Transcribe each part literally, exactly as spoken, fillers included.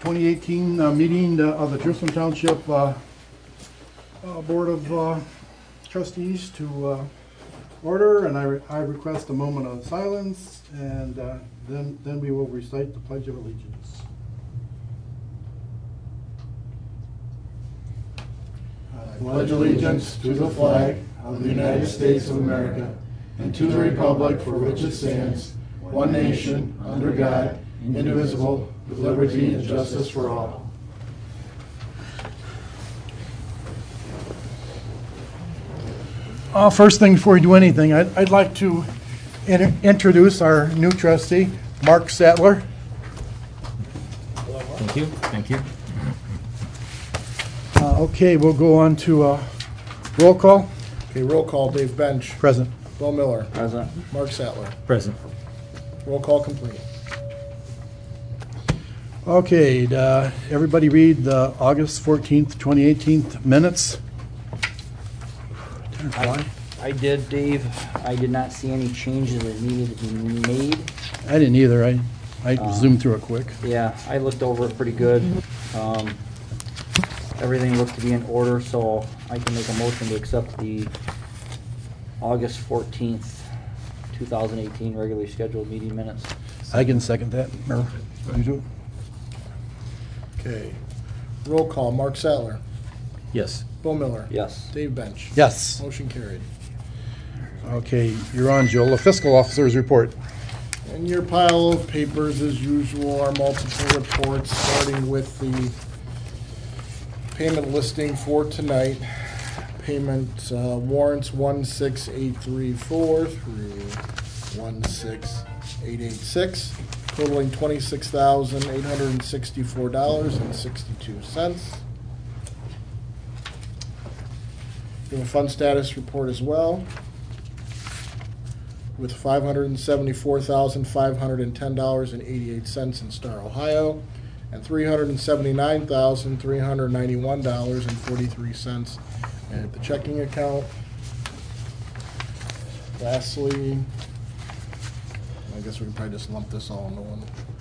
twenty eighteen uh, meeting uh, of the Jerusalem Township uh, uh, Board of uh, Trustees to uh, order, and I, re I request a moment of silence, and uh, then, then we will recite the Pledge of Allegiance. I pledge allegiance to the flag of the United States of America and to the republic for which it stands, one nation, under God, indivisible, with liberty and justice for all. Uh, first thing before we do anything, I'd, I'd like to in introduce our new trustee, Mark Sattler. Thank you. Thank you. Uh, okay, we'll go on to uh, roll call. Okay, roll call. Dave Bench. Present. Bill Miller. Present. Mark Sattler. Present. Roll call complete. Okay, uh, everybody read the August fourteenth, twenty eighteen minutes. I, I did, Dave. I did not see any changes that needed to be made. I didn't either. I, I Uh, zoomed through it quick. Yeah, I looked over it pretty good. Um, everything looked to be in order, so I can make a motion to accept the August fourteenth, two thousand eighteen regularly scheduled meeting minutes. I can second that. Or you do? Okay. Roll call. Mark Sattler. Yes. Bill Miller. Yes. Dave Bench. Yes. Motion carried. Okay, you're on, Joel. The fiscal officer's report. In your pile of papers, as usual, are multiple reports, starting with the payment listing for tonight. Payment uh, warrants one six eight three four through one six eight eight six, totaling twenty-six thousand eight hundred sixty-four dollars and sixty-two cents. We have a fund status report as well, with five hundred seventy-four thousand five hundred ten dollars and eighty-eight cents in Star, Ohio, and three hundred seventy-nine thousand three hundred ninety-one dollars and forty-three cents at the checking account. Lastly, I guess we can probably just lump this all into one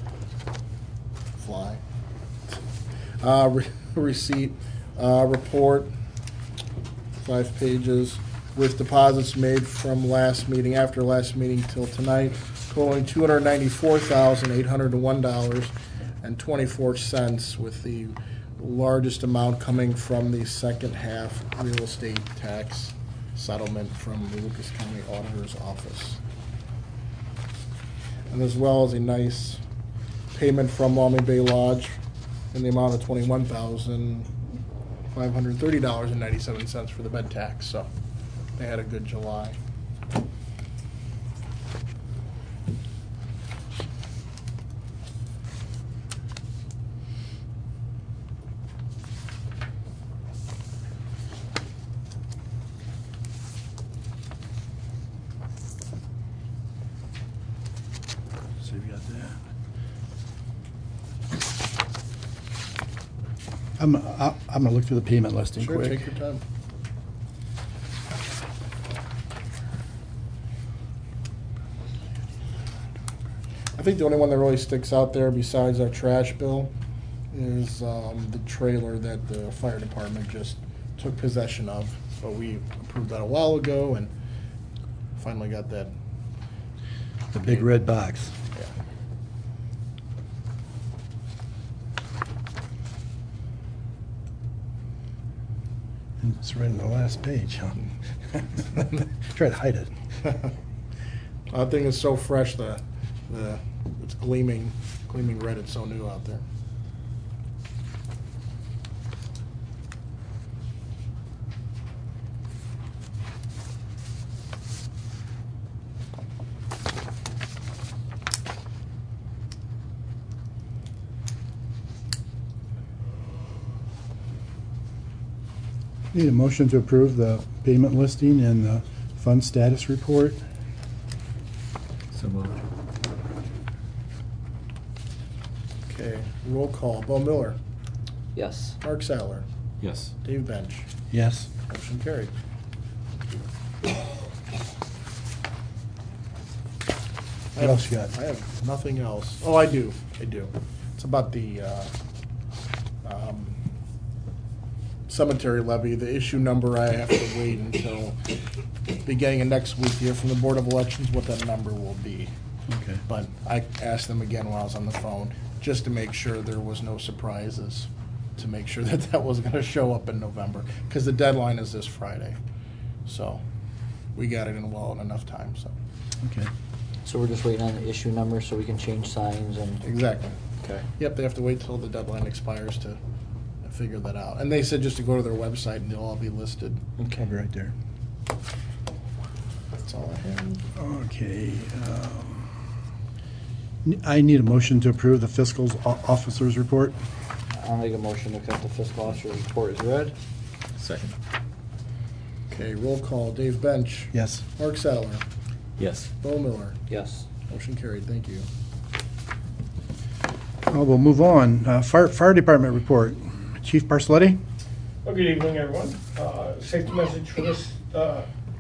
fly. Uh, re receipt uh, report, five pages, with deposits made from last meeting, after last meeting till tonight, totaling two hundred ninety-four thousand eight hundred one dollars and twenty-four cents, with the largest amount coming from the second half real estate tax settlement from the Lucas County Auditor's Office. And as well as a nice payment from Maumee Bay Lodge in the amount of twenty-one thousand five hundred thirty dollars and ninety-seven cents for the bed tax. So they had a good July. So you got that. I'm, I- I'm gonna look through the payment listing Sure, quick. take your time. I think the only one that really sticks out there besides our trash bill is um, the trailer that the fire department just took possession of. But we approved that a while ago and finally got that. The big red box. Yeah. And it's right in the last page, huh? Try to hide it. That thing is so fresh, the, the, it's gleaming, gleaming red. It's so new out there. Need a motion to approve the payment listing and the fund status report. So moved. Okay, roll call. Bo Miller. Yes. Mark Sattler. Yes. Dave Bench. Yes. Motion carried. What else you got? I have nothing else. Oh, I do. I do. It's about the uh, um, cemetery levy, the issue number, I have to wait until beginning of next week here from the Board of Elections what that number will be. Okay. But I asked them again while I was on the phone, just to make sure there was no surprises, to make sure that that was gonna show up in November, because the deadline is this Friday. So, we got it in well in enough time, so. Okay. So we're just waiting on the issue number so we can change signs and, Exactly. okay. Yep, they have to wait till the deadline expires to figure that out. And they said just to go to their website and they'll all be listed. Okay. Right there. That's all I have. Okay. um, n- I need a motion to approve the fiscal o- officer's report. I'll make a motion to accept the fiscal officer's report as read. Second. Okay, roll call. Dave Bench. Yes. Mark Sadler. Yes. Bo Miller. Yes. Motion carried. Thank you. Uh, We'll move on. Uh, Fire Fire Department report. Chief Barsoletti? Well, good evening, everyone. Uh, Safety message for this uh,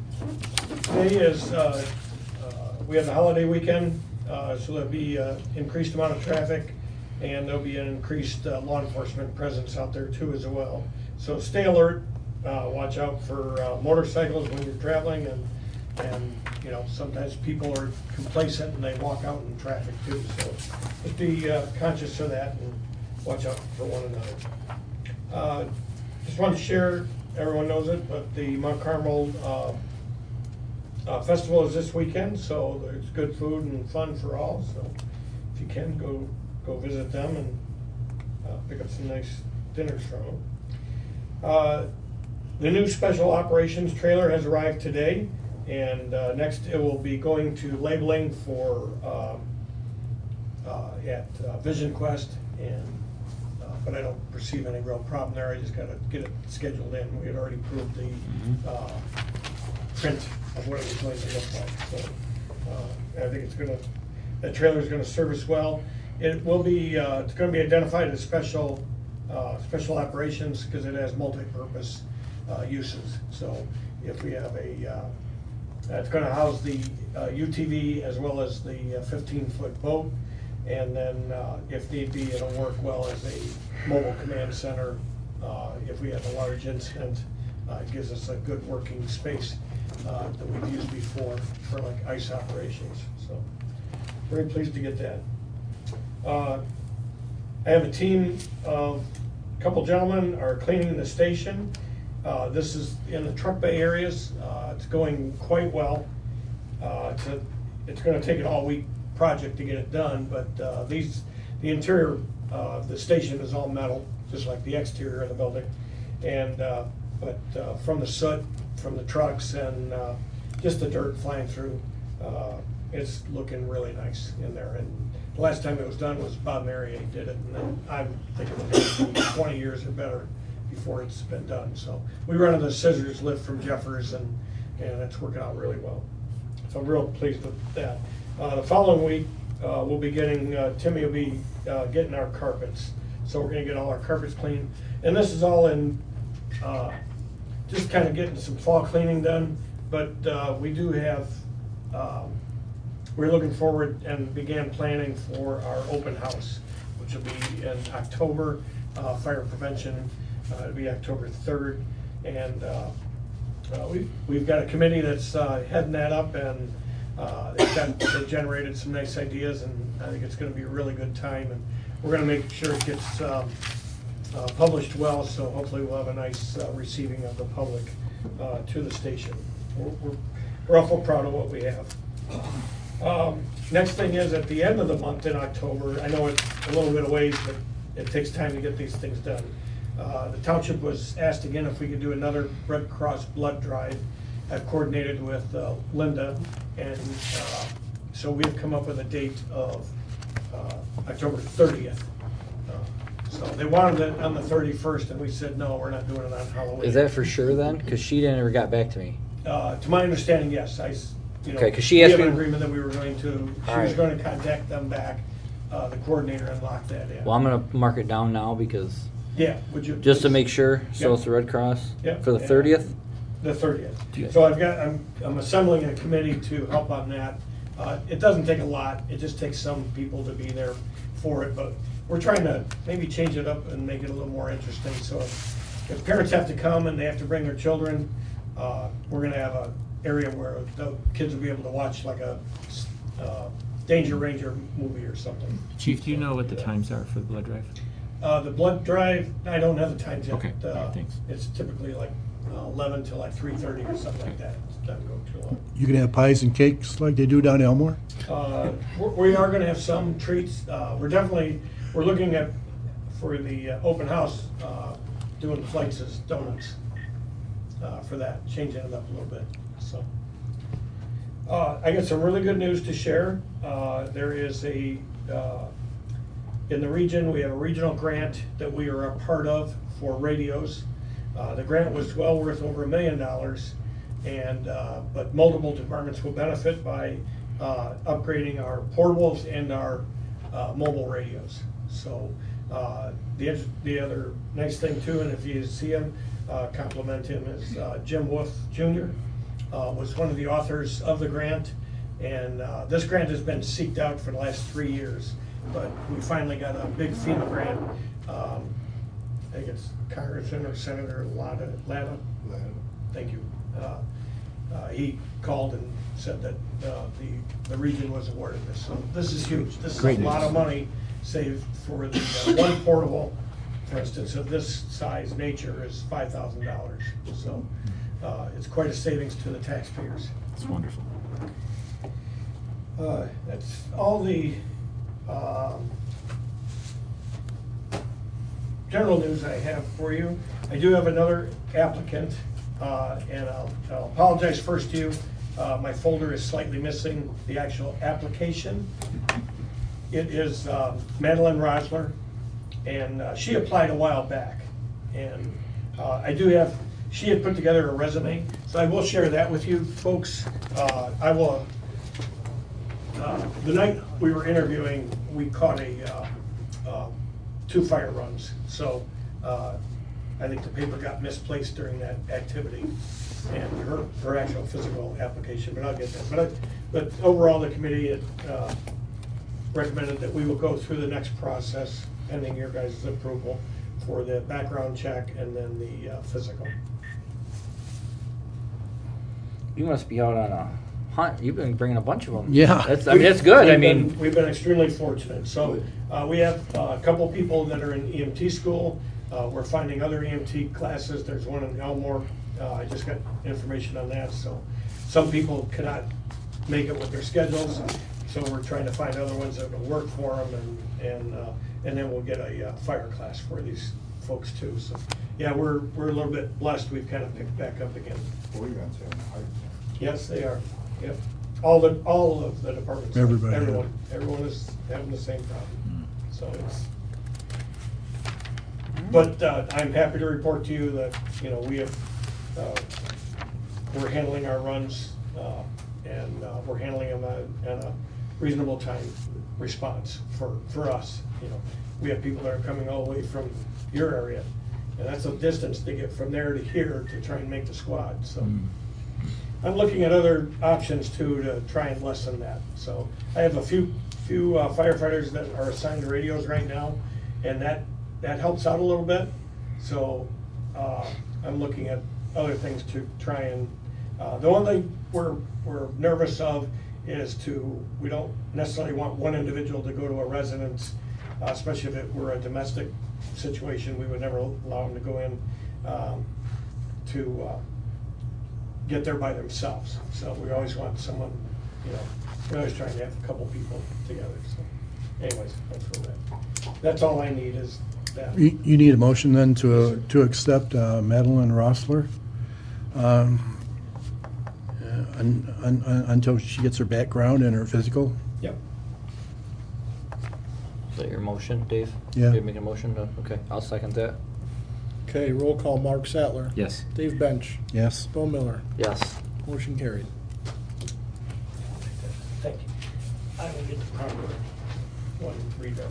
day is, uh, uh, we have the holiday weekend, uh, so there'll be uh, increased amount of traffic, and there'll be an increased uh, law enforcement presence out there too as well. So stay alert, uh, watch out for uh, motorcycles when you're traveling, and, and, you know, sometimes people are complacent and they walk out in traffic too. So just be uh, conscious of that and watch out for one another. Uh, Just wanted to share, everyone knows it, but the Mount Carmel uh, uh, Festival is this weekend, so there's good food and fun for all. So if you can, go go visit them and uh, pick up some nice dinners from them. Uh, the new Special Operations trailer has arrived today, and uh, next it will be going to labeling for um, uh, at uh, Vision Quest, and uh, but I don't perceive any real problem there. I just got to get it scheduled in. We had already approved the uh, print of what it was going to look like. So uh, I think it's going to, that trailer is going to serve us well. It will be, uh, it's going to be identified as special, uh, special operations because it has multi-purpose uh, uses. So if we have a, uh, it's going to house the uh, U T V as well as the fifteen foot boat. And then, uh, if need be, it'll work well as a mobile command center. Uh, if we have a large incident, uh, it gives us a good working space uh, that we've used before for like ice operations. So, very pleased to get that. Uh, I have a team of a couple gentlemen are cleaning the station. Uh, this is in the truck bay areas. Uh, it's going quite well. Uh, it's a, it's going to take an all week project to get it done, but uh, these, the interior of uh, the station is all metal, just like the exterior of the building. And uh, but uh, from the soot, from the trucks, and uh, just the dirt flying through, uh, it's looking really nice in there. And the last time it was done was Bob Marrier did it, and then I'm thinking it'll be twenty years or better before it's been done. So we run the scissors lift from Jeffers, and and it's working out really well. So I'm real pleased with that. Uh, the following week, uh, we'll be getting, uh, Timmy will be uh, getting our carpets. So we're gonna get all our carpets clean. And this is all in, uh, just kind of getting some fall cleaning done. But uh, we do have, um, we're looking forward and began planning for our open house, which will be in October, uh, fire prevention. Uh, it'll be October third. And uh, uh, we, we've got a committee that's uh, heading that up, and Uh, they've, got, they've generated some nice ideas, and I think it's going to be a really good time. And we're going to make sure it gets um, uh, published well, so hopefully we'll have a nice uh, receiving of the public uh, to the station. We're, we're, we're awful proud of what we have. Um, next thing is at the end of the month in October, I know it's a little bit of ways, but it takes time to get these things done. Uh, the township was asked again if we could do another Red Cross blood drive. I've coordinated with uh, Linda, and uh, so we've come up with a date of uh, October thirtieth. Uh, so they wanted it on the thirty-first, and we said, no, we're not doing it on Halloween. Is that for sure then? Because she didn't ever got back to me. Uh, to my understanding, yes. I, s- you know, Okay, 'cause she we asked have an me- agreement that we were going to, she All was right. going to contact them back, uh, the coordinator, and lock that in. Well, I'm gonna mark it down now because, Yeah, would you? just to please? make sure, so Yeah. it's the Red Cross Yeah. for the Yeah. thirtieth? The thirtieth. Okay. So I've got, I'm, I'm assembling a committee to help on that. Uh, it doesn't take a lot, it just takes some people to be there for it, but we're trying to maybe change it up and make it a little more interesting. So if, if parents have to come and they have to bring their children, uh, we're gonna have a area where the kids will be able to watch like a uh, Danger Ranger movie or something. Chief, do you know what the times are for the blood drive? Uh, the blood drive, I don't have the times yet. Okay, Uh, all right, thanks. It's typically like uh, eleven to like three thirty or something like that. It doesn't go too long. You can have pies and cakes like they do down in Elmore? Uh, we're- We are gonna have some treats. Uh, We're definitely, we're looking at, for the uh, open house, uh, doing flights as donuts uh, for that, changing it up a little bit, so. Uh, I got some really good news to share. Uh, There is a, uh, in the region, we have a regional grant that we are a part of for radios. Uh, The grant was well worth over a million dollars, and, uh, but multiple departments will benefit by uh, upgrading our portables and our uh, mobile radios. So uh, the, oth- the other nice thing too, and if you see him, uh, compliment him, is uh, Jim Wolf Junior Uh, was one of the authors of the grant, and uh, this grant has been seeked out for the last three years, but we finally got a big FEMA grant. Um, I think it's Congressman or Senator Latta, Latta, thank you. Uh, uh, He called and said that uh, the, the region was awarded this, so this is huge. This is a Great lot news. of money saved for the uh, one portable, for instance, of this size nature is five thousand dollars. So uh, it's quite a savings to the taxpayers. It's wonderful. Uh, That's all the um, general news I have for you. I do have another applicant, uh, and I'll I'll apologize first to you. Uh, My folder is slightly missing the actual application. It is um, Madeline Rosler, and uh, she applied a while back. And uh, I do have, she had put together a resume, so I will share that with you folks. Uh, I will, uh, the night we were interviewing, we caught a, uh, uh, two fire runs. So uh, I think the paper got misplaced during that activity and her, her actual physical application, but I'll get that. But, I, but overall, the committee had uh, recommended that we will go through the next process pending your guys' approval for the background check and then the uh, physical. You must be out on a hunt. You've been bringing a bunch of them. Yeah. That's, I mean, that's good. I We've mean, been- We've been extremely fortunate. So uh, we have uh, a couple people that are in E M T school. Uh, We're finding other E M T classes. There's one in Elmore. Uh, I just got information on that. So some people cannot make it with their schedules. So we're trying to find other ones that will work for them, and, and, uh, and then we'll get a uh, fire class for these folks too. So, yeah, we're, we're a little bit blessed. We've kind of picked back up again. Yes, they are. Yep. All the, all of the departments. Everybody. Everyone, everyone is having the same problem. So it's, but uh, I'm happy to report to you that, you know, we have, uh, we're handling our runs, uh, and uh, we're handling them at at a reasonable time response for, for us. You know, we have people that are coming all the way from your area, and that's a distance to get from there to here to try and make the squad, so. I'm looking at other options too to try and lessen that. So I have a few, few uh, firefighters that are assigned to radios right now, and that, that helps out a little bit. So uh, I'm looking at other things to try and, uh, the one thing we're, we're nervous of is to, we don't necessarily want one individual to go to a residence, uh, especially if it were a domestic situation. We would never allow them to go in um, to uh, get there by themselves. So we always want someone, you know, we're always trying to have a couple people together. So anyways, that's for that. That's all I need is that. You you need a motion then to, to accept uh, Madeline Rossler um, uh, un- un- un- until she gets her background and her physical? Yep. is that your motion, Dave? Yeah. Dave making a motion? to- Okay, I'll second that. Okay, roll call, Mark Sattler. Yes. Dave Bench. Yes. Bill Miller. Yes. Motion carried. Thank you. I will get the proper one redone.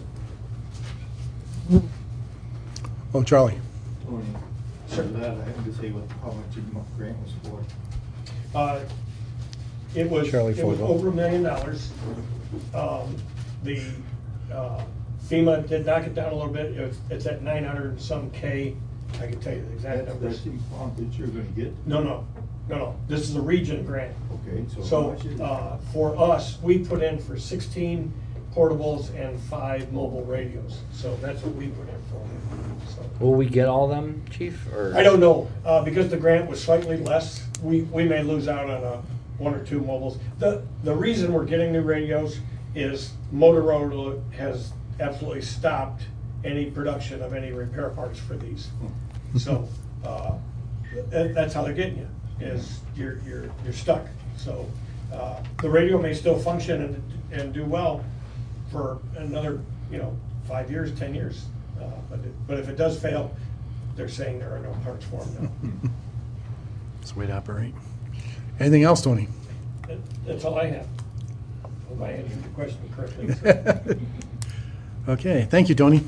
Oh, Charlie. Tony, Sure. for that, I have to say what, how much your grant was for. Uh, It was, Charlie it was Fogel. over a million dollars. Um, The, uh, FEMA did knock it down a little bit. It's, it's at nine hundred and some K. I can tell you the exact That's, numbers. that's the amount that you're gonna get? No, no, no, no. This is a region grant. Okay, so how So, much is it? uh, for us, we put in for sixteen portables and five mobile radios. So that's what we put in for. So, Will we get all them, chief, or? I don't know, uh, because the grant was slightly less, we, we may lose out on a, one or two mobiles. The, the reason we're getting new radios is Motorola has absolutely stopped any production of any repair parts for these. So, uh, that, that's how they're getting you, is you're, you're, you're stuck. So, uh, the radio may still function and, and do well for another, you know, five years, ten years. Uh, but, it, but if it does fail, they're saying there are no parts for them now. That's the way to operate. Anything else, Tony? That, that's all I have. Hope I answered your question correctly. Okay, thank you, Tony.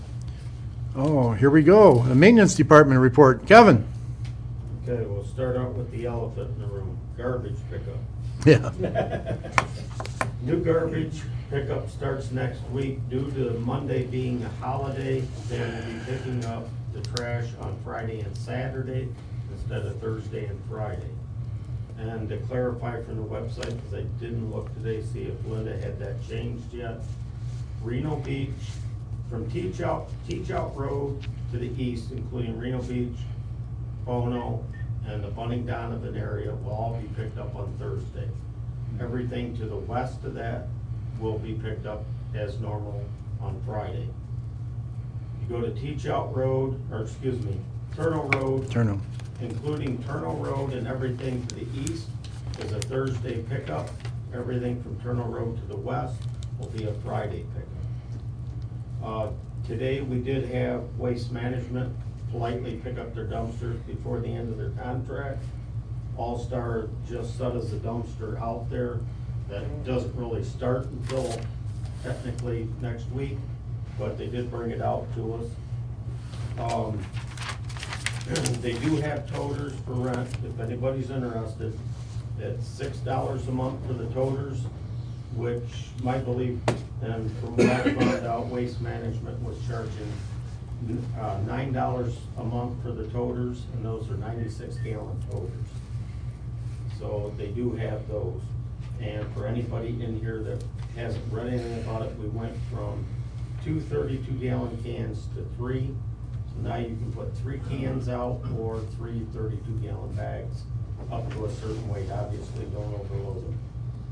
Oh, here we go. The maintenance department report. Kevin? Okay, we'll start out with the elephant in the room, garbage pickup. Yeah. New garbage pickup starts next week. Due to Monday being a holiday, they will be picking up the trash on Friday and Saturday instead of Thursday and Friday. And to clarify from the website, because I didn't look today, see if Linda had that changed yet. Reno Beach, from Teach Out, Teach Out Road to the east, including Reno Beach, Bono, and the Bunning Donovan area will all be picked up on Thursday. Everything to the west of that will be picked up as normal on Friday. You go to Teach Out Road, or excuse me, Turno Road, Turn them. including Turno Road and everything to the east is a Thursday pickup. Everything from Turno Road to the west will be a Friday pickup. Uh, Today, we did have Waste Management politely pick up their dumpsters before the end of their contract. All-Star just set us a dumpster out there that doesn't really start until technically next week, but they did bring it out to us. Um, They do have toters for rent, if anybody's interested. It's six dollars a month for the toters, which my belief, and from what I found out, Waste Management was charging uh, nine dollars a month for the toters, and those are ninety-six gallon toters. So they do have those. And for anybody in here that hasn't read anything about it, we went from two thirty-two gallon cans to three. So now you can put three cans out or three thirty-two gallon bags up to a certain weight. Obviously, don't overload them.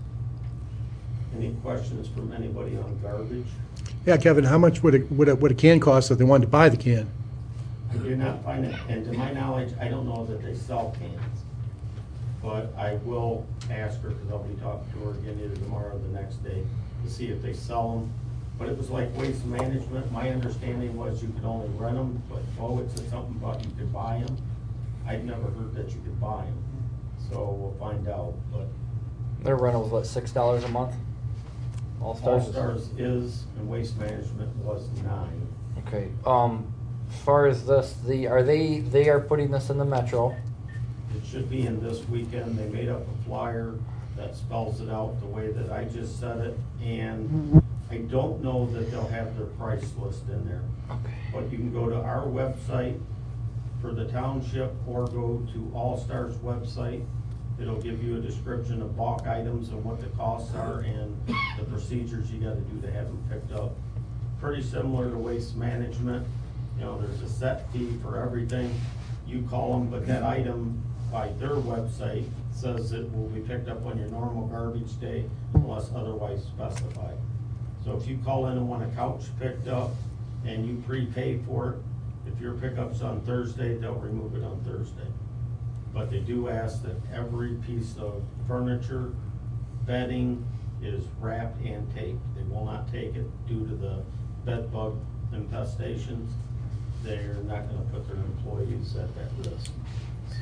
Any questions from anybody on garbage? Yeah, Kevin, how much would it, would a, would a can cost if they wanted to buy the can? I did not find it, and to my knowledge, I don't know that they sell cans. But I will ask her, because I'll be talking to her again either tomorrow or the next day, to see if they sell them. But it was like Waste Management, my understanding was you could only rent them, but oh, it said something about you could buy them. I'd never heard that you could buy them, so we'll find out, but. Their rental's what, six dollars a month? All Stars? All Stars is, and Waste Management was nine. Okay, um, as far as this, the, are they, they are putting this in the Metro? It should be in this weekend. They made up a flyer that spells it out the way that I just said it, and I don't know that they'll have their price list in there. Okay. But you can go to our website for the township or go to All Stars website. It'll give you a description of bulk items and what the costs are and the procedures you gotta do to have them picked up. Pretty similar to Waste Management. You know, there's a set fee for everything. You call them, but that item by their website says it will be picked up on your normal garbage day unless otherwise specified. So if you call in and want a couch picked up and you prepay for it, if your pickup's on Thursday, they'll remove it on Thursday. But they do ask that every piece of furniture, bedding is wrapped and taped. They will not take it due to the bed bug infestations. They're not gonna put their employees at that risk, so.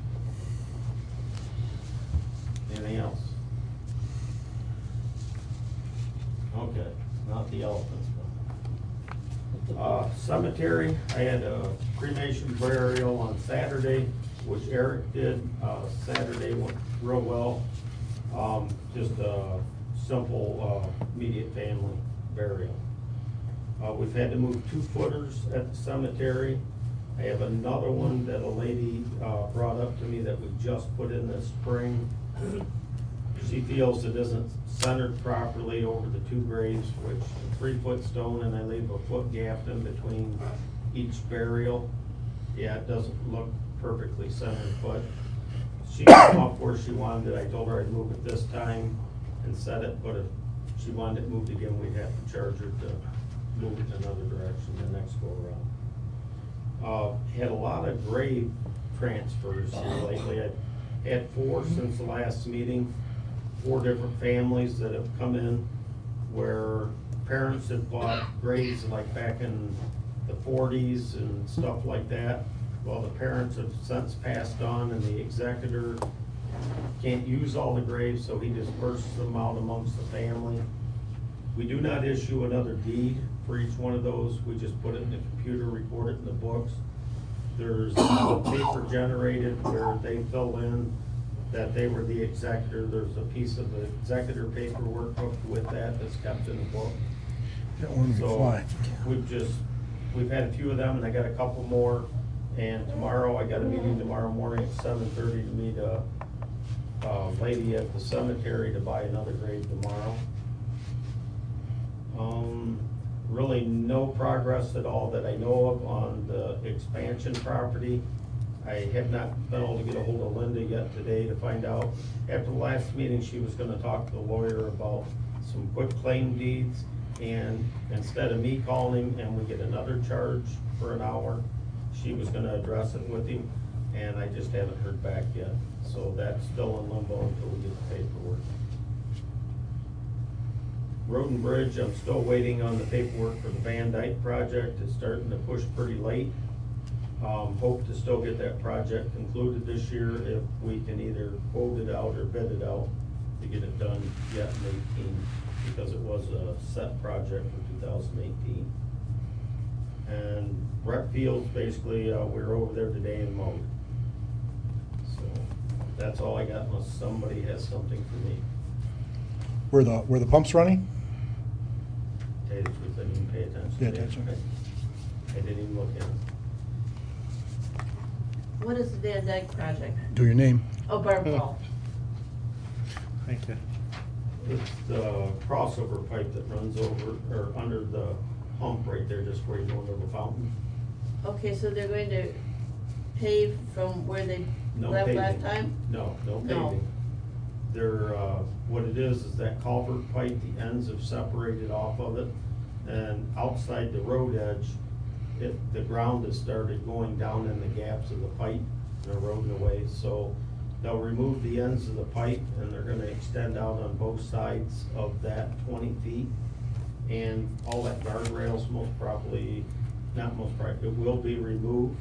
Anything else? Okay, not the elephants, but. Uh, cemetery, I had a cremation burial on Saturday, which Eric did. Uh, Saturday went real well. Um, just a simple, uh, immediate family burial. Uh, we've had to move two footers at the cemetery. I have another one that a lady, uh, brought up to me that we just put in this spring. She feels it isn't centered properly over the two graves, which a three-foot stone, and I leave a foot gap in between each burial. Yeah, it doesn't look perfectly centered, but she came up where she wanted it. I told her I'd move it this time and set it, but if she wanted it moved again, we'd have to charge her to move it in another direction the next go around. Uh, had a lot of grave transfers here lately. I've had four since the last meeting, four different families that have come in where parents have bought graves like back in the forties and stuff like that. Well, the parents have since passed on and the executor can't use all the graves, so he disperses them out amongst the family. We do not issue another deed for each one of those. We just put it in the computer, record it in the books. There's a paper generated where they fill in that they were the executor. There's a piece of the executor paperwork hooked with that that's kept in the book. That one So fly. we've just, we've had a few of them and I got a couple more. And tomorrow, I got a meeting tomorrow morning at seven thirty to meet a, a lady at the cemetery to buy another grave tomorrow. Um, really no progress at all that I know of on the expansion property. I have not been able to get a hold of Linda yet today to find out. After the last meeting, she was gonna talk to the lawyer about some quick claim deeds. And instead of me calling him and we get another charge for an hour, she was gonna address it with him, and I just haven't heard back yet. So that's still in limbo until we get the paperwork. Road and Bridge, I'm still waiting on the paperwork for the Van Dyke project. It's starting to push pretty late. Um, hope to still get that project concluded this year if we can either quote it out or bid it out to get it done yet in eighteen, because it was a set project for two thousand eighteen. And rec fields, basically, uh, we were over there today and mowed. So that's all I got unless somebody has something for me. Were the, were the pumps running? Tell you the truth, I didn't even pay attention. Pay to that. attention. I didn't even look at it. What is the Van Dyke project? Do your name. Oh, Barb Paul. Thank you. It's the crossover pipe that runs over, or under the hump right there, just where you go into the fountain. Okay, so they're going to pave from where they No left paving. last time? No, no No. paving. They're, uh, what it is, is that culvert pipe, the ends have separated off of it, and outside the road edge, it, the ground has started going down in the gaps of the pipe and eroding away, so they'll remove the ends of the pipe, and they're gonna extend out on both sides of that twenty feet. And all that guardrails most probably, not most probably, it will be removed,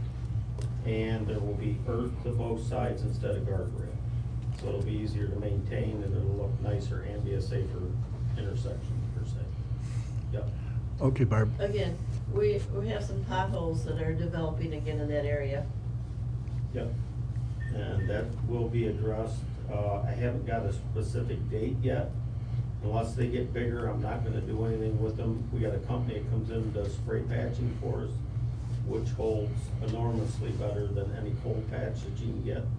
and there will be earth to both sides instead of guardrail. So it'll be easier to maintain and it'll look nicer and be a safer intersection per se. Yep. Okay, Barb. Again, we, we have some potholes that are developing again in that area. Yep. And that will be addressed. Uh, I haven't got a specific date yet. Unless they get bigger, I'm not gonna do anything with them. We got a company that comes in and does spray patching for us, which holds enormously better than any cold patch that you can get.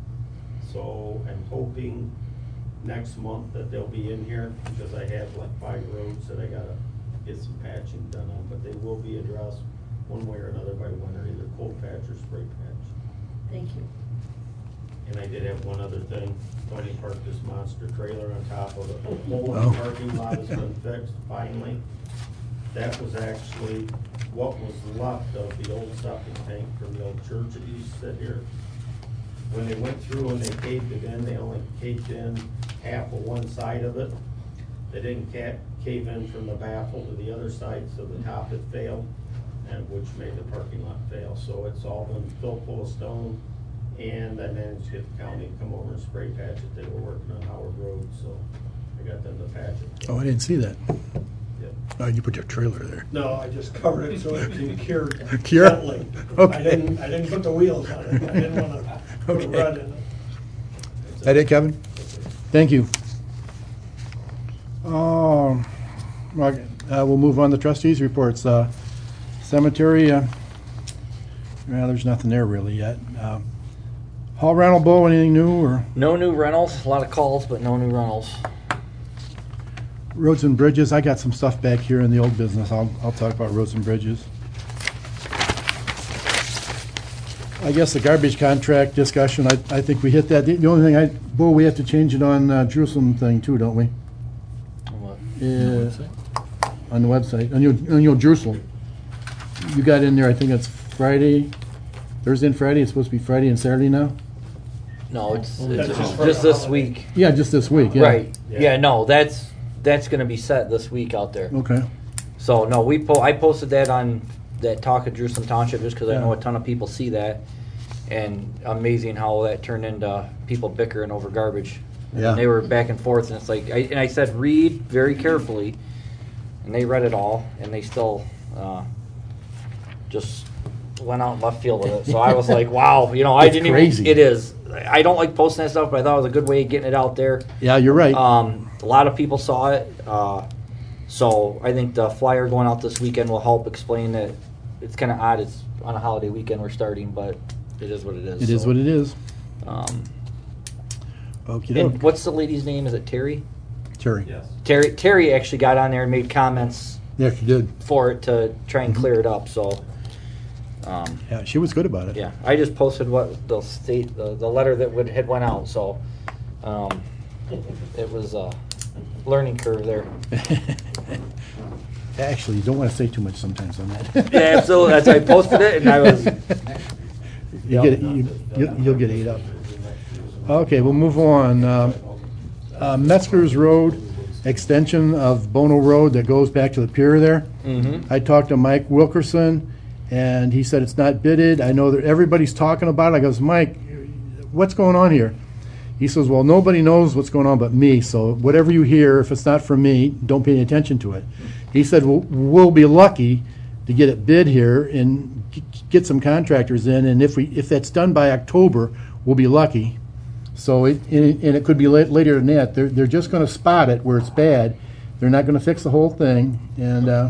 So I'm hoping next month that they'll be in here, because I have like five roads that I gotta get some patching done on, but they will be addressed one way or another by winter, either cold patch or spray patch. Thank you. And I did have one other thing. Tony parked this monster trailer on top of it. The whole Oh. parking lot has been fixed finally. That was actually what was left of the old septic tank from the old church that used to sit here. When they went through and they caved it in, they only caved in half of one side of it. They didn't ca- cave in from the baffle to the other side, so the top had failed, and which made the parking lot fail. So it's all been filled full of stone. And I managed to get the county to come over and spray patch it. They were working on Howard Road, so I got them to patch it. Oh, I didn't see that. Yep. Oh, you put your trailer there. No, I just covered it so it can cure Cure? gently. Okay. I didn't, I didn't put the wheels on it. I didn't wanna put a Okay. rut in it. That it, Kevin? Thank you. Um, okay, uh, we'll move on to trustees' reports. Uh, Cemetery, uh, well, there's nothing there really yet. Uh, Hall rental, Bo, anything new, or No new rentals, a lot of calls, but no new rentals. roads and bridges? I got some stuff back here in the old business. I'll, I'll talk about roads and bridges. I guess the garbage contract discussion, I, I think we hit that. The the only thing I, Bo, we have to change it on uh, Jerusalem thing too, don't we? Yeah, on the website, on your, on your Jerusalem. You got in there, I think it's Friday, Thursday and Friday. It's supposed to be Friday and Saturday now? No, it's, That's it's just for just the this holiday. week. Yeah, just this week, yeah. Right, yeah, no, that's, that's gonna be set this week out there. Okay. So, no, we po, I posted that on that Talk of Jerusalem Township, just because I know Yeah. a ton of people see that. And amazing how that turned into people bickering over garbage. Yeah. And they were back and forth, and it's like, I, and I said, read very carefully, and they read it all, and they still, uh, just went out in left field with it. So I was like, wow, you know, I It's didn't crazy. even, it is. I don't like posting that stuff, but I thought it was a good way of getting it out there. Yeah, you're right. Um, a lot of people saw it, uh, so I think the flyer going out this weekend will help explain that it's kind of odd. It's on a holiday weekend we're starting, but it is what it is. It is so, what it is. Um, Okey and doke. what's the lady's name? Is it Terry? Terry. Yes. Terry. Terry actually got on there and made comments Yeah, she did. for it to try Mm-hmm. and clear it up. So, um, Yeah, she was good about it. yeah, I just posted what the state, the, the letter that would had went out. So, um, it was a learning curve there. Actually, you don't want to say too much sometimes on that. Yeah, absolutely. That's why I posted it, and I was. You get, you, you'll you'll get ate up. Okay, we'll move on. Um, uh, Metzger's Road, extension of Bono Road that goes back to the pier there. Mm-hmm. I talked to Mike Wilkerson, and he said it's not bidded. I know that everybody's talking about it. I goes, Mike, what's going on here? He says, well, nobody knows what's going on but me, so whatever you hear, if it's not from me, don't pay any attention to it. He said, well, we'll be lucky to get it bid here and g- get some contractors in, and if we if that's done by October, we'll be lucky. So it and it, and it could be late, later than that. They're they're just going to spot it where it's bad. They're not going to fix the whole thing, and uh,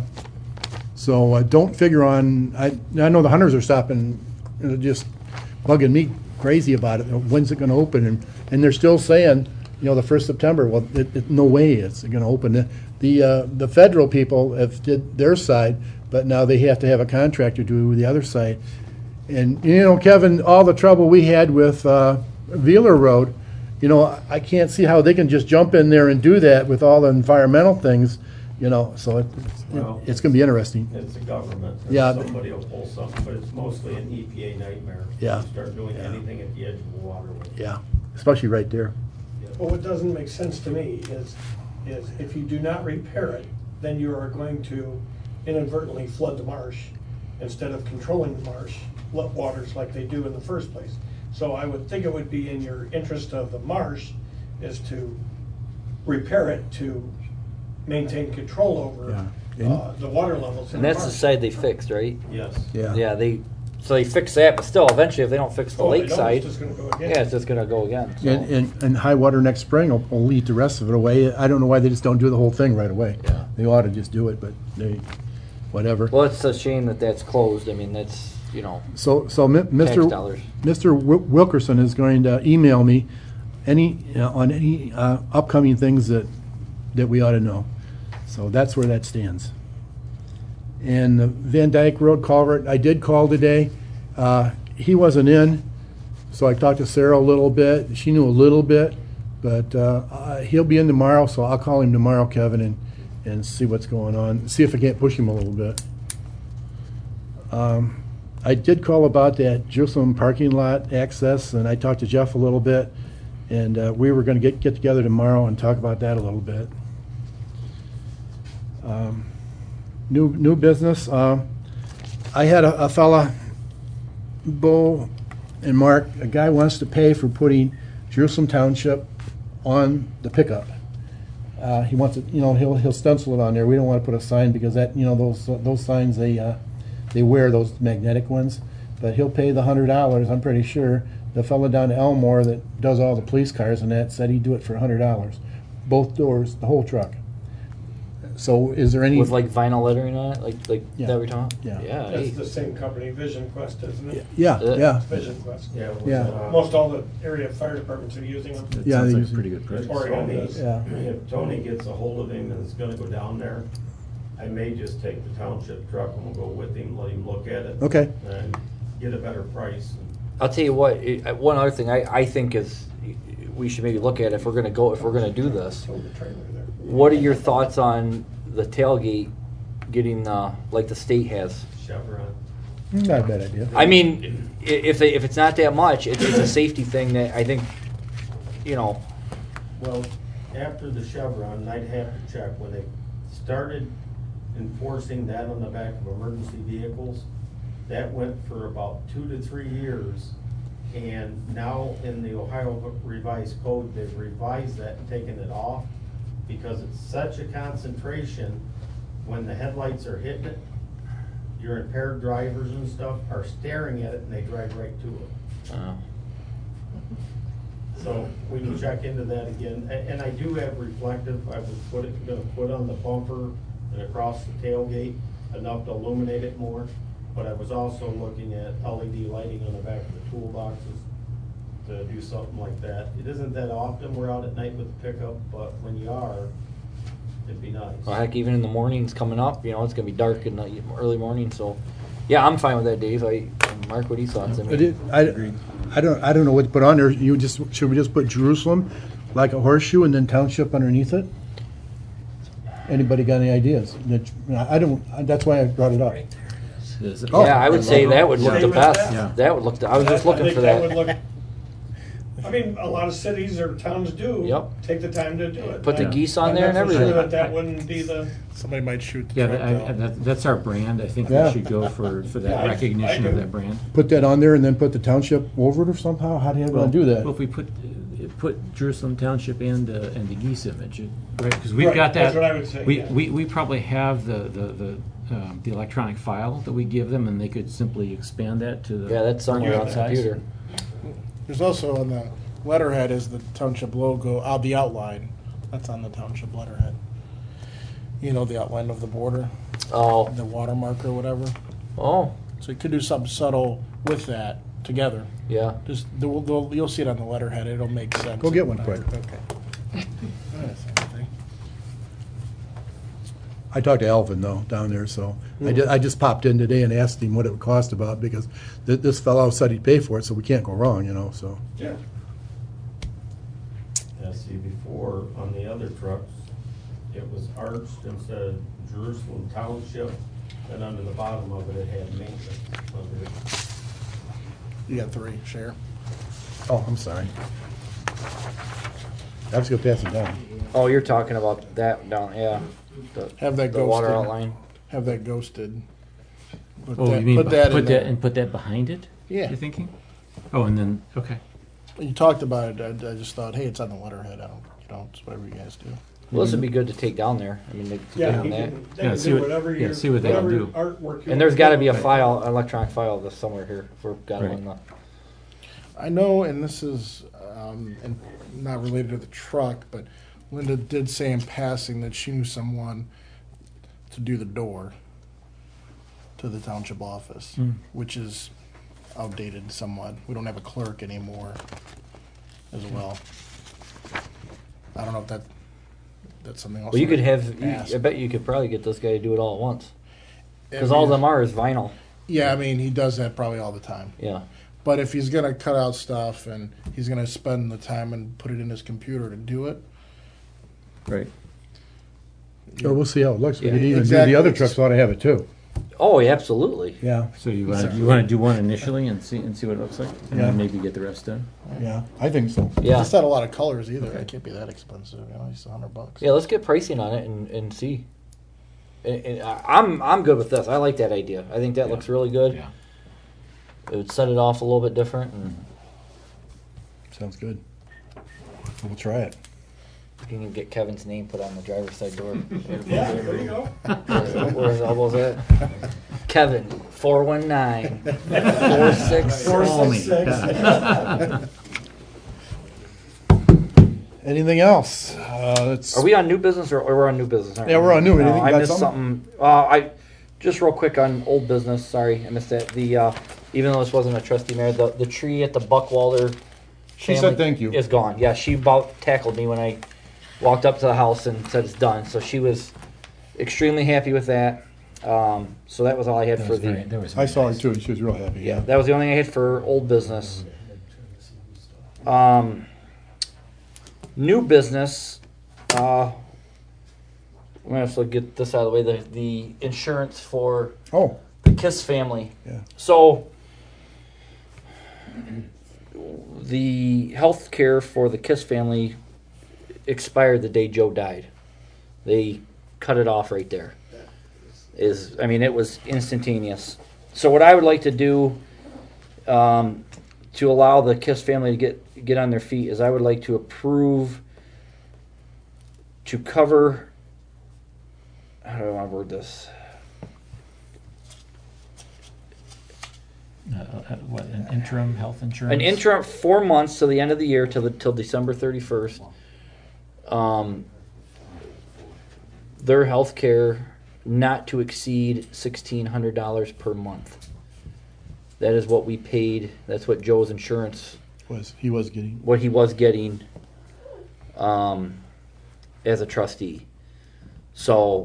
so uh, don't figure on. I I know the hunters are stopping, you know, just bugging me crazy about it. When's it going to open? And and they're still saying, you know, the first of September. Well, it, it, no way it's going to open. The the, uh, the federal people have did their side, but now they have to have a contractor do the other side. And you know, Kevin, all the trouble we had with uh, Wheeler Road, you know, I can't see how they can just jump in there and do that with all the environmental things, you know. So it, it's, Well, it's going to be interesting. It's a government. and Yeah. Somebody will pull something, but it's mostly an E P A nightmare. Yeah. You start doing Yeah. anything at the edge of the waterway. Yeah, especially right there. Well, what doesn't make sense to me is, is if you do not repair it, then you are going to inadvertently flood the marsh instead of controlling the marsh wa- waters like they do in the first place. So I would think it would be in your interest of the marsh is to repair it to maintain control over Yeah. uh, the water levels in And the that's the marsh. side they fixed, right? Yes. Yeah. Yeah, they. So they fixed that, but still, eventually, if they don't fix the Oh, they lake don't, side, it's just gonna go again. yeah, it's just gonna go again. So. And, and, and high water next spring will, will lead the rest of it away. I don't know why they just don't do the whole thing right away. Yeah. They ought to just do it, but they, whatever. Well, it's a shame that that's closed. I mean, that's, you know, So, so Mi- tax Mister dollars. Mister Wil- Wilkerson is going to email me any, uh, on any uh, upcoming things that, that we ought to know. So that's where that stands. And the Van Dyke Road culvert, I did call today. Uh, He wasn't in, so I talked to Sarah a little bit. She knew a little bit, but uh, uh, he'll be in tomorrow, so I'll call him tomorrow, Kevin, and, and see what's going on, see if I can't push him a little bit. Um, I did call about that Jerusalem parking lot access, and I talked to Jeff a little bit, and uh, we were going to get, get together tomorrow and talk about that a little bit. Um, New, new business, um, I had a, a fella, Bo and Mark, a guy wants to pay for putting Jerusalem Township on the pickup. Uh, he wants it, you know, he'll, he'll stencil it on there. We don't want to put a sign because that, you know, those, those signs, they, uh, they wear those magnetic ones. But he'll pay the hundred dollars, I'm pretty sure. The fellow down in Elmore that does all the police cars and that said he'd do it for a hundred dollars. Both doors, the whole truck. So is there any? With like vinyl lettering on it, like, like Yeah. that we're talking? Yeah. Yeah. That's hey. the same company, Vision Quest, isn't it? Yeah, Uh, yeah, Vision Quest. Yeah. it was, Yeah. uh, Most all the area fire departments are using them. That Yeah, sounds they like use a pretty good price. Oregon Tony, does. Yeah. if Tony gets a hold of him and is gonna go down there, I may just take the township truck and we'll go with him, let him look at it. Okay. And get a better price. I'll tell you what, it- uh, one other thing I, I think is we should maybe look at if we're gonna go, if we're gonna do this. Tow the trailer there. What are your thoughts on the tailgate getting, uh, like the state has? Chevron. not a bad idea. I mean, i- if they, if it's not that much, it's, it's a safety thing that I think, you know, Well, after the Chevron, I'd have to check, when they started enforcing that on the back of emergency vehicles, that went for about two to three years. And now in the Ohio Revised Code, they've revised that and taken it off because it's such a concentration. When the headlights are hitting it, your impaired drivers and stuff are staring at it and they drive right to it. uh, So we can check into that again. A- And I do have reflective, I was put it, gonna put on the bumper and across the tailgate enough to illuminate it more. But I was also looking at L E D lighting on the back of the toolboxes to do something like that. It isn't that often we're out at night with the pickup, but when you are, it'd be nice. well, heck, even in the mornings coming up, you know, it's gonna be dark in the early morning, so. Yeah, I'm fine with that, Dave. I, Mark, what do you thoughts? I I mean, did- I, I don't, I don't know what to put on there. You just, should we just put Jerusalem like a horseshoe and then township underneath it? Anybody got any ideas? That- I don't, that's why I brought it up. Is it- Oh. yeah, I would say that would look Same the as best. that. Yeah. That would look, the- I was just I- I looking think for would that. look- I mean, a lot of cities or towns do. Yep. Take the time to do it. Put the I'm- geese on I'm there and not for sure everything. that that wouldn't be the, Somebody might shoot the Yeah, truck that, I, down. that, that's our brand. I think Yeah. we should go for, for Yeah, that I- recognition I of do. that brand. Put that on there and then put the township over it or somehow? How do you want to do Well, that? if we put, uh, put Jerusalem Township and, uh, and the geese image, it- right, because we've Right, got that. that's what I would say, We, yeah. we, we probably have the, the, the, um, the electronic file that we give them, and they could simply expand that to the. Yeah, that's somewhere on the size. computer. There's also on the letterhead is the township logo, uh, the outline. That's on the township letterhead. You know, the outline of the border, Oh, the watermark or whatever. oh, So you could do something subtle with that together. yeah. Just, the, the, you'll see it on the letterhead. It'll make sense. Go get one quick. Okay. That's anything. I talked to Alvin though, down there, so I ju- I just popped in today and asked him what it would cost about because th- this fellow said he'd pay for it, so we can't go wrong, you know, so. yeah. Yeah, see, before, on the other trucks, it was arched instead of Jerusalem Township, and under the bottom of it, it had maintenance under it. You got three, share. Oh, I'm sorry. I was gonna pass it down. Oh, you're talking about that down, yeah. The, Have that the water ghosted. outline. Have that ghosted. Put Oh, that, you mean, put put that that, in there. and put that behind it? Yeah. You're thinking? Oh, and then, okay. You talked about it. I, I just thought, hey, it's on the letterhead. I don't, you know, it's whatever you guys do. Well, this would be good to take down there. I mean, to, to Yeah, get you on that. can, they Yeah, can see do what- whatever yeah, you, see what they can whatever do. artwork you And there's want got to do. be a file, an electronic file of this somewhere here. If we've got Right. one. Uh, I know, and this is um, and not related to the truck, but Linda did say in passing that she knew someone to do the door to the township office, Mm. which is outdated somewhat. We don't have a clerk anymore as well. I don't know if that that's something else. well, you I could have. You, ask. I bet you could probably get this guy to do it all at once. I Because all of mean, them are is vinyl. Yeah, I mean, he does that probably all the time. Yeah. But if he's gonna cut out stuff and he's gonna spend the time and put it in his computer to do it, Right. Oh, we'll see how it looks. We Yeah, could even do exactly. the other trucks ought to have it too. Oh, yeah, absolutely. Yeah, So you want to, you want to do one initially and see, and see what it looks like? And Yeah. then maybe get the rest done? yeah, I think so. Yeah. it's not a lot of colors either. Okay. It can't be that expensive. You know, it's a hundred bucks. Yeah, let's get pricing on it and, and see. And, and I- I'm I'm good with this. I like that idea. I think that Yeah. looks really good. Yeah. It would set it off a little bit different, and Sounds good. We'll try it. you can even get Kevin's name put on the driver's side door. Yeah, there you go. Where's, where's his elbows at? Kevin, four one nine, four six. Four Call six me. six. anything else? Uh, it's, Are we on new business or, or we're on new business? aren't Yeah, we're on new. No, Anything- I got missed something? something. Uh, I just real quick on old business. Sorry, I missed that. The uh, even though this wasn't a trustee mayor, the the tree at the Buckwalder. She said family thank you. Is gone. Yeah, she about tackled me when I walked up to the house and said it's done. So she was extremely happy with that. Um, so that was all I had That for was the. very- that was I very saw her nice. too, and she was real happy. Yeah, that was the only thing I had for old business. Um, new business. Uh, I'm gonna have to get this out of the way. The the insurance for Oh, the Kiss family. yeah. So the health care for the Kiss family expired the day Joe died. They cut it off right there. Is I mean it was instantaneous. So what I would like to do um, to allow the Kiss family to get get on their feet is I would like to approve to cover. How do I want to word this? Uh, uh, what, an interim health insurance? An interim four months to the end of the year till the till December thirty first. Um, their health care not to exceed sixteen hundred dollars per month. That is what we paid. That's what Joe's insurance, Was he was getting? what he was getting, um, as a trustee. So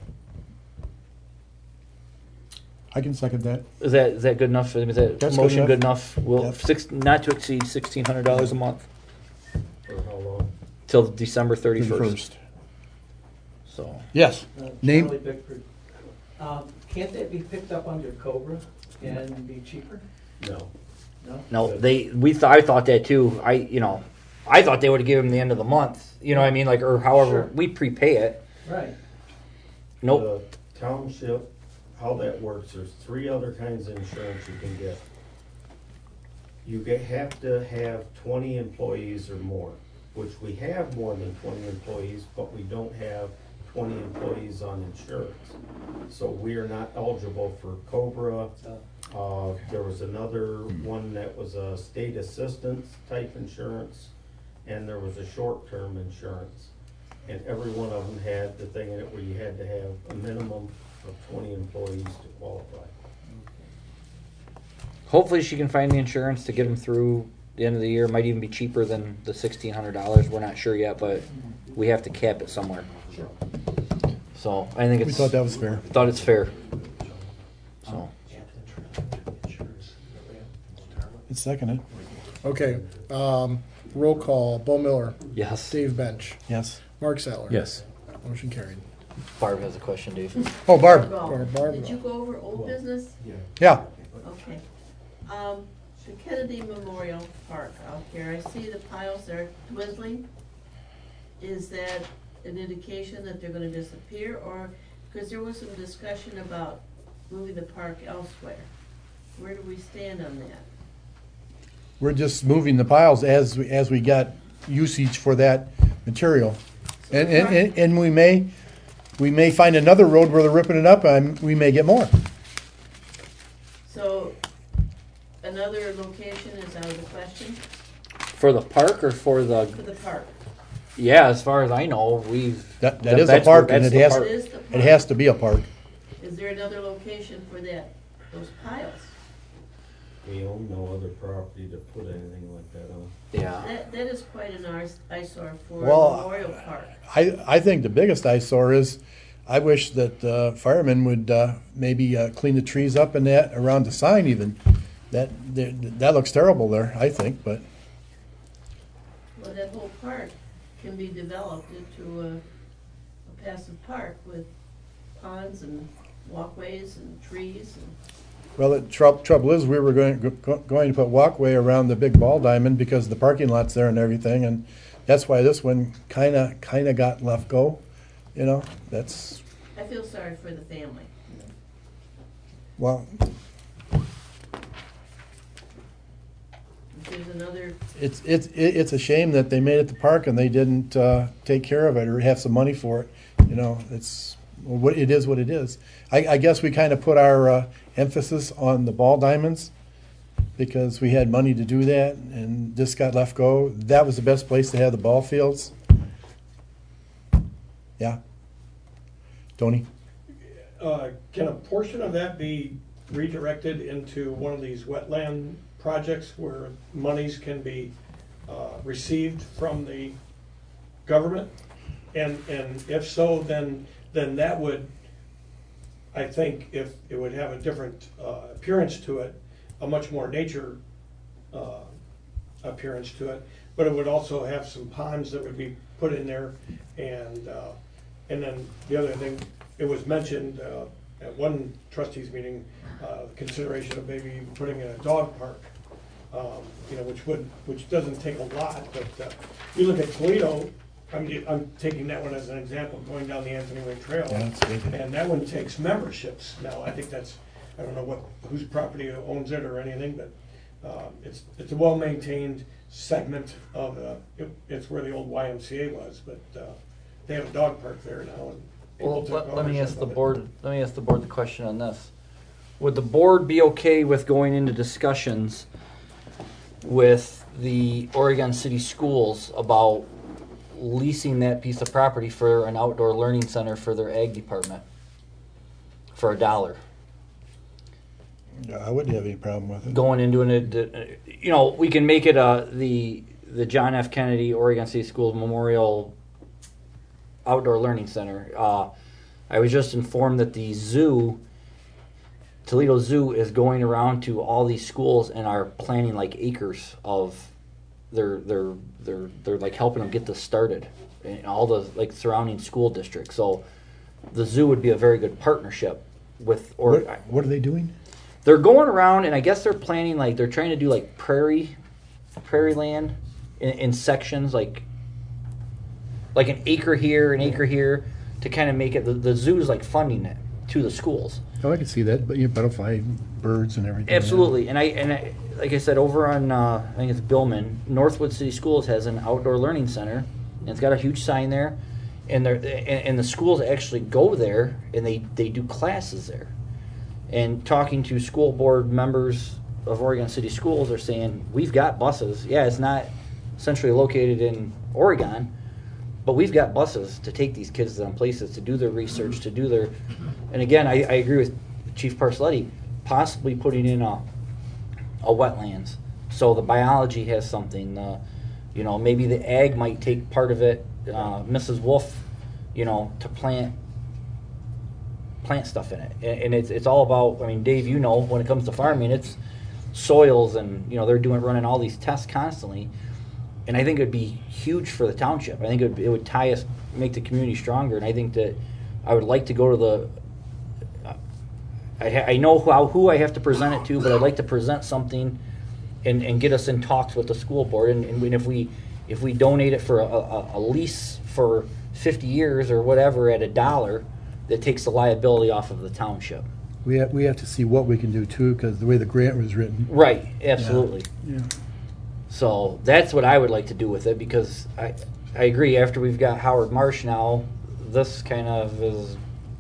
I can second that. is that is that good enough? Is that That's good motion enough. good enough? Will Yep. six not to exceed sixteen hundred dollars a month For how long? till December thirty first. First. So. Yes. Uh, Name? Charlie Bickford. Um, Can't that be picked up under Cobra and be cheaper? No. No? No, they we th- I thought that too. I you know, I thought they would give him the end of the month. You know what I mean? Like or however Sure. we prepay it. Right. Nope. The township, how that works, there's three other kinds of insurance you can get. You get, have to have twenty employees or more, which we have more than twenty employees, but we don't have twenty employees on insurance. So we are not eligible for Cobra. Uh, there was another one that was a state assistance type insurance, and there was a short-term insurance. And every one of them had the thing in it where you had to have a minimum of twenty employees to qualify. Hopefully she can find the insurance to get him through the end of the year. Might even be cheaper than the sixteen hundred dollars. We're not sure yet, but we have to cap it somewhere. Sure. So I think it's We thought that was fair. thought it's fair. So It's seconded. Okay, um, roll call. Bo Miller, yes. Dave Bench, Yes. Mark Sattler. Yes. Motion carried. Barb has a question, Dave. Oh, Barb. Well, Barb, Barb. did you go over old business? Yeah. Okay. Um, the Kennedy Memorial Park out here, I see the piles are dwindling. Is that an indication that they're gonna disappear, or, because there was some discussion about moving the park elsewhere? Where do we stand on that? We're just moving the piles as we, as we got usage for that material. And, and, and- and we may, we may find another road where they're ripping it up and we may get more. So, another location is out of the question For the park or for the for the park? yeah, as far as I know, we've That, that that- is a that's park where- and that's it the has, park. It is the it park. has to be a park. Is there another location for that, those piles? We own no other property to put anything like that on. Yeah. That, that is quite an ars- eyesore for a Well, memorial park. I, I think the biggest eyesore is, I wish that uh, firemen would uh, maybe uh, clean the trees up and that around the sign even. That, that that looks terrible there, I think, but Well, that whole park can be developed into a, a passive park with ponds and walkways and trees and. well, the trou- trouble is, we were going, go- going to put walkway around the big ball diamond because the parking lot's there and everything, and that's why this one kinda, kinda got left go, you know, that's, I feel sorry for the family. well, If there's another, it's, it's, it- it's a shame that they made it the park and they didn't uh, take care of it or have some money for it, you know, it's, well, what, it is what it is. I, I guess we kinda put our uh, emphasis on the ball diamonds because we had money to do that, and this got left go. That was the best place to have the ball fields. Yeah. Tony? Uh, Can a portion of that be redirected into one of these wetland projects where monies can be uh, received from the government? And, and if so, then, then that would, I think, if it would have a different uh, appearance to it, a much more nature uh, appearance to it, but it would also have some ponds that would be put in there, and uh, and then the other thing, it was mentioned uh, at one trustees meeting, uh, consideration of maybe even putting in a dog park, um, you know, which would, which doesn't take a lot, but uh, you look at Toledo, I'm, I'm taking that one as an example, going down the Anthony Way Trail, Yeah, that's big. and that one takes memberships. Now, I think that's, I don't know what, whose property owns it or anything, but um, it's, it's a well-maintained segment of, uh, it- it's where the old Y M C A was, but uh, they have a dog park there now, and Well, people took let, let me ask ownership the of it. board, let me ask the board the question on this. Would the board be okay with going into discussions with the Oregon City Schools about leasing that piece of property for an outdoor learning center for their ag department for a dollar? Yeah, I wouldn't have any problem with it. Going into an, you know, we can make it a, the, the John F. Kennedy Oregon City Schools Memorial Outdoor Learning Center. Uh, I was just informed that the zoo, Toledo Zoo, is going around to all these schools and are planning like acres of, they're they're they're they're like helping them get this started in all the like surrounding school districts. So the zoo would be a very good partnership with, or What, what are they doing? they're going around, and I guess they're planning like they're trying to do like prairie, prairie land in, in sections, like like an acre here, an acre here, to kind of make it. The, the zoo's like funding it to the schools. Oh, I can see that, but you know, butterfly, birds and everything. Absolutely, and I and I, like I said, over on uh, I think it's Billman, Northwood City Schools has an outdoor learning center, and it's got a huge sign there, and they and, and the schools actually go there and they they do classes there. And talking to school board members of Oregon City Schools, they're saying, we've got buses. Yeah, it's not centrally located in Oregon, but we've got buses to take these kids to them places, to do their research, to do their... And again, I, I agree with Chief Parcelletti, possibly putting in a, a wetlands. So the biology has something. Uh, you know, maybe the ag might take part of it. Uh, Missus Wolf, you know, to plant plant stuff in it, and, and it's it's all about. I mean, Dave, you know, when it comes to farming, it's soils, and you know they're doing running all these tests constantly, and I think it would be huge for the township. I think it would, it would tie us, make the community stronger, and I think that I would like to go to the. Uh, I, ha- I know how who I have to present it to, but I'd like to present something, and, and get us in talks with the school board, and, and if we if we donate it for a, a, a lease for fifty years or whatever at a dollar, that takes the liability off of the township. We have, we have to see what we can do too, because the way the grant was written. Right, absolutely. Yeah. So that's what I would like to do with it, because I I agree, after we've got Howard Marsh now, this kind of is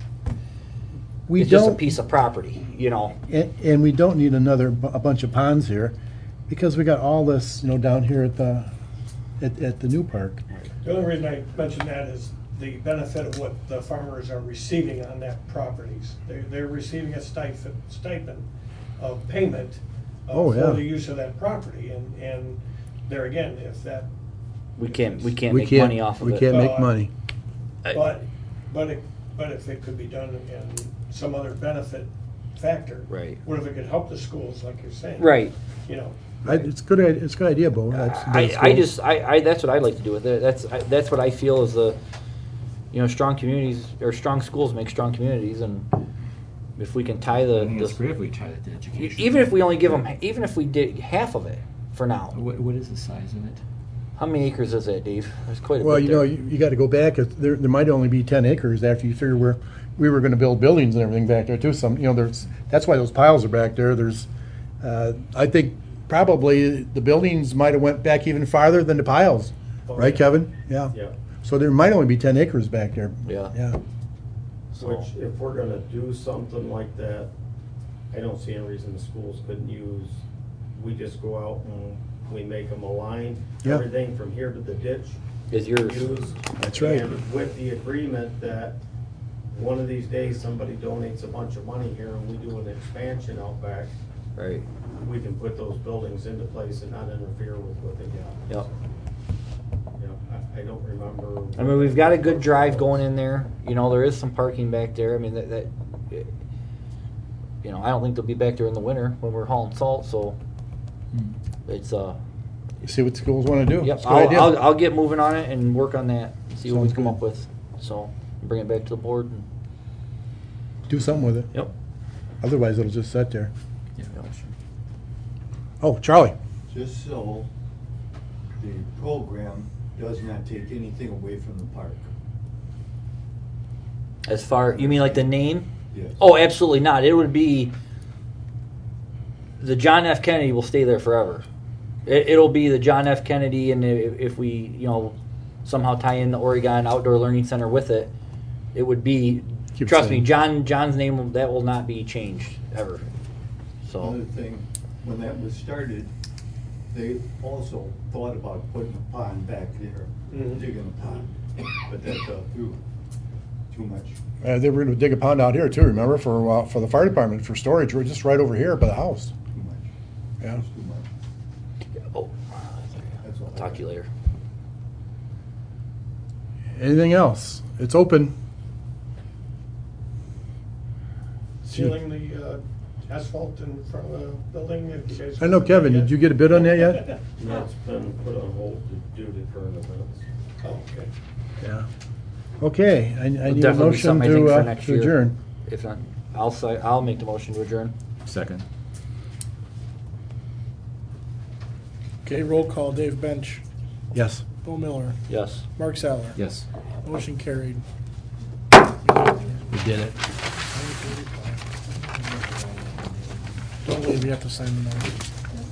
We it's just a don't, piece of property, you know. and, and we don't need another, bu- a bunch of ponds here, because we got all this, you know, down here at the, at, at the new park. The only reason I mention that is the benefit of what the farmers are receiving on that properties. They're, they're receiving a stipend, stipend of payment uh, Oh, yeah. for the use of that property, and, and there again, if that. We can't we can't We make can't- money off of We it. can't make Uh, money. But, but it, but if it could be done in some other benefit factor. Right. What if it could help the schools, like you're saying? Right. You know. I, it's good, i- it's a good idea, Bo. That's, I, that's I cool. just I, I that's what I'd like to do with it. That's I, that's what I feel is the you know strong communities or strong schools make strong communities, and if we can tie the, I think it's the great if we tie that to education. even if we only give them even if we did half of it for now. What, what is the size of it? How many acres is that, Dave? There's quite a Well, bit you know, there. you, you gotta go back, It's- there, there might only be ten acres after you figure where, we were gonna build buildings and everything back there too, some, you know, there's, that's why those piles are back there, there's, uh, I think probably the buildings might have went back even farther than the piles, right, Kevin? Yeah. Yeah, So there might only be ten acres back there. Yeah. Yeah. So, which if we're gonna do something like that, I don't see any reason the schools couldn't use we just go out and we make them a line. Yeah. Everything from here to the ditch Is yours. used. That's right. And with the agreement that one of these days, somebody donates a bunch of money here and we do an expansion out back, Right. we can put those buildings into place and not interfere with what they got. Yep. You know, I, I don't remember. I mean, we've got a good drive going in there. You know, there is some parking back there. I mean, that, that you know, I don't think they'll be back there in the winter when we're hauling salt. So it's uh, See what schools want to do. yep. It's a good I'll, idea. I'll I'll get moving on it and work on that. See what we Sounds come good. up with. So bring it back to the board. And, Do something with it. yep. Otherwise, it'll just sit there. Yep. Oh, Charlie. Just so the program does not take anything away from the park. As far you mean like the name? Yes. Oh, absolutely not. It would be the John F. Kennedy will stay there forever. It, it'll be the John F. Kennedy, and if, if we, you know, somehow tie in the Oregon Outdoor Learning Center with it, it would be. Keep trust saying. me, John. John's name will, that will not be changed ever. So Another thing, when that was started, they also thought about putting a pond back there, Mhm. digging a pond, but that fell through too much. Uh, they were going to dig a pond out here too. Remember for uh, for the fire department for storage. We're just right over here by the house. Too much. Yeah. It's too much. oh, That's all. I'll talk to you later. Anything else? It's open. Sealing the uh, asphalt in front of the building, if you guys. I know, Kevin. Did you get a bid on that yet? That's been put on hold due to current events. Oh, okay. Yeah. Okay. I, I It'll need a definitely be motion something, I think, to, for uh, next to year. adjourn. If not, I'll say I'll make the motion to adjourn. Second. Okay, roll call. Dave Bench, Yes. Bill Miller, Yes. Mark Saller. Yes. Motion carried. We did it. Don't leave, you have to sign the note.